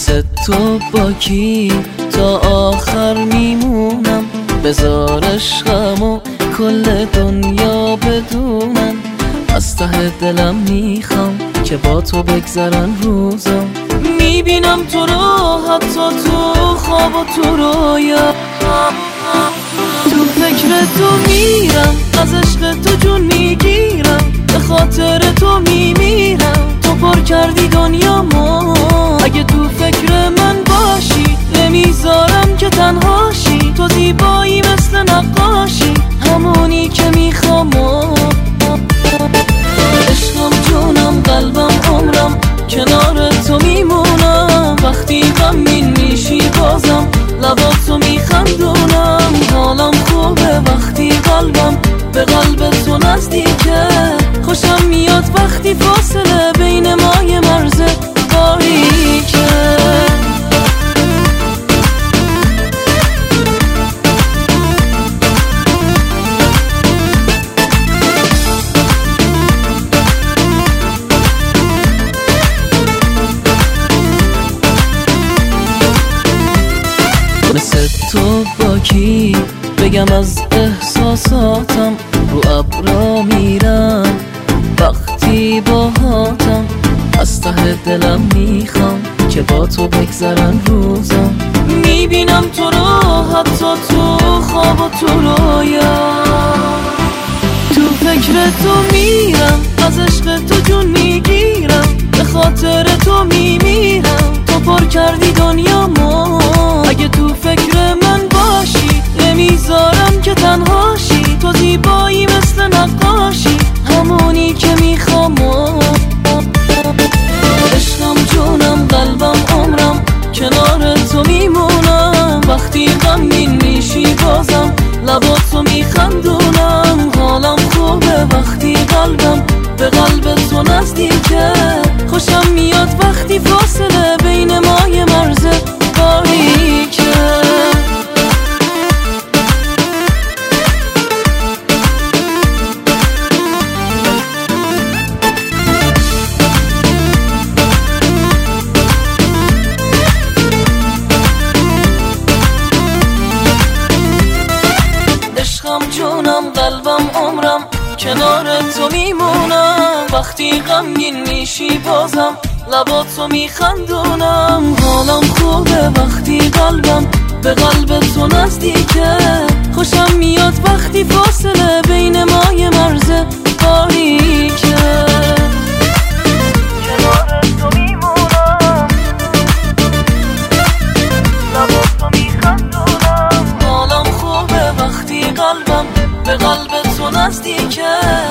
مثل تو با کی تا آخر میمونم؟ بذار عشقمو کل دنیا بدونم. از ته دلم میخوام که با تو بگذرن روزا. میبینم تو رو حتی تو خواب و تو رویا. تو فکر تو میرم، از عشق تو جون میگیرم، به خاطر تو میمیرم. تو پر کردی دنیامو، اگه تو فکر من باشی نمیذارم که تنهاشی. تو زیبایی مثل نقاشی، همونی که میخوام. عشقم جونم قلبم عمرم کنار تو میمونم. وقتی غمگین میشی بازم لباتو میخندونم. حالم خوبه وقتی قلبم به قلب تو نزدیکه. خوشم میاد وقتی فاصله بین ما یه مرز باریکه. مثل تو با کی بگم از احساساتم؟ رو ابرا میرم وقتی باهاتم. از ته دلم میخوام که با تو بگذرن روزا. میبینم تو رو حتی تو خواب و تو رویا. تو فکر تو میرم، از عشق تو جون میگیرم، به خاطر تو میمیرم. تو پر کردی دنیامو، اگه تو فکر من باشی نمیذارم که تنهاشی. تو زیبایی مثل نقاشی، همونی که میخوام. عشقم جونم قلبم عمرم کنار تو میمونم. وقتی غمگین میشی بازم لباتو میخندونم. حالم خوبه وقتی قلبم به قلب تو نزدیکه. خوشم میاد وقتی فاصله بین ما یه مرز باریکه. عشقم جونم قلبم عمرم کنار تو میمونم. وقتی غمگین میشی بازم لباتو میخندونم. حالم خوبه وقتی قلبم به قلب تو نزدیکه. خوشم میاد وقتی فاصله بین ما یه مرز باریکه. کنار تو میمونم، لباتو میخندونم. حالم خوبه وقتی قلبم به قلب تو نزدیکه.